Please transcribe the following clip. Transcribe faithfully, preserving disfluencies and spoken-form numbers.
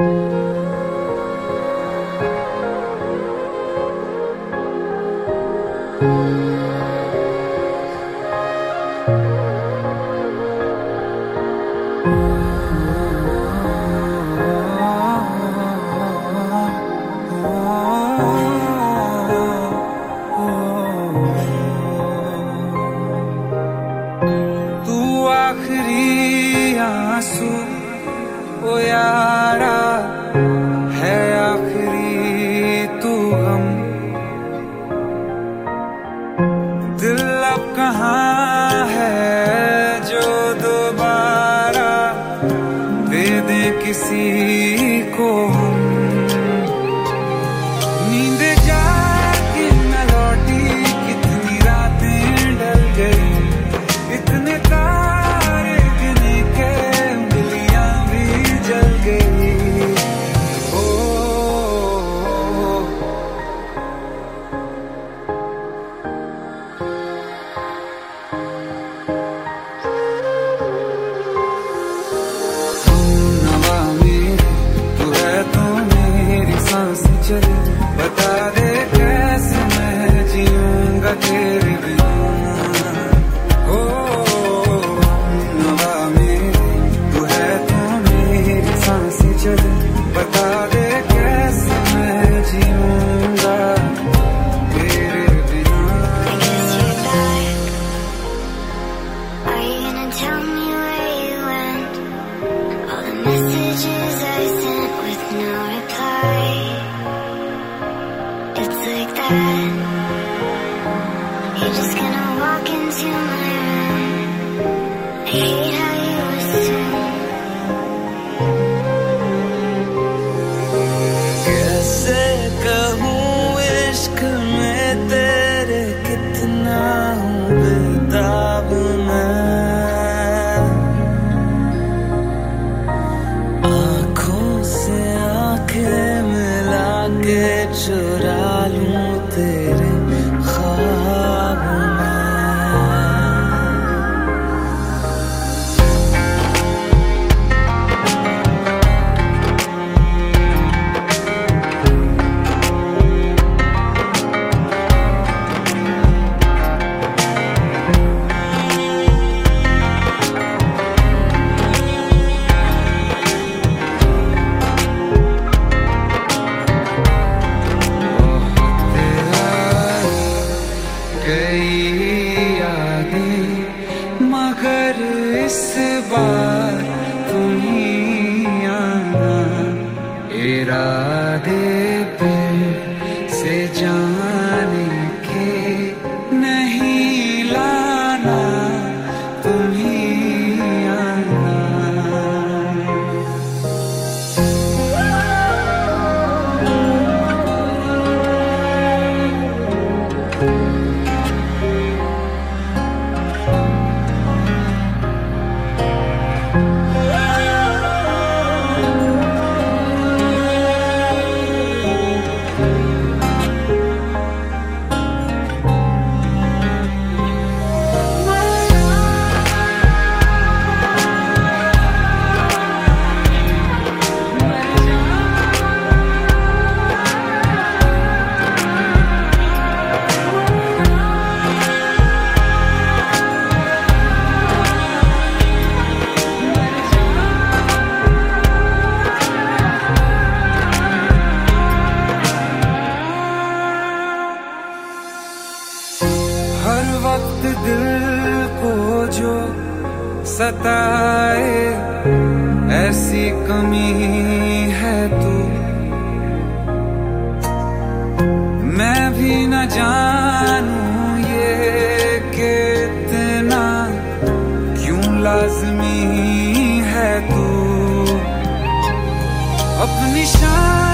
आखिरी आंसू ओ यारा है, आखिरी तू गम। दिल अब कहाँ है जो दोबारा दे दे किसी को हम। नींद जाके न लौटी, कितनी रातें ढल गई, इतने तारे गिने के उंगलियां भी जल गई। ओ, ओ, ओ, नवा मेरी तू है तो मेरी सांस चले, बता दे कैसे मैं जीऊंगा तेरे बिना। बता दे कैसे मैं जीऊंगा तेरे बिना। Are you gonna tell me where you went? All the messages I sent with no reply. It's like that. You're just gonna walk into my room. I hate how you assume. में तेरे कितना हूँ बेताब मैं, आँखों से आँखें मिला के चुरा लूं तेरे ख्वाब में। मगर इस बार तुम ही आना, इरादे पे से जाने के नहीं लाना, तुम ही आना। हर वक्त दिल को जो सताए ऐसी कमी है तू, मैं भी न जानूं ये कि इतना क्यों लाज़मी है तू। अपनी शान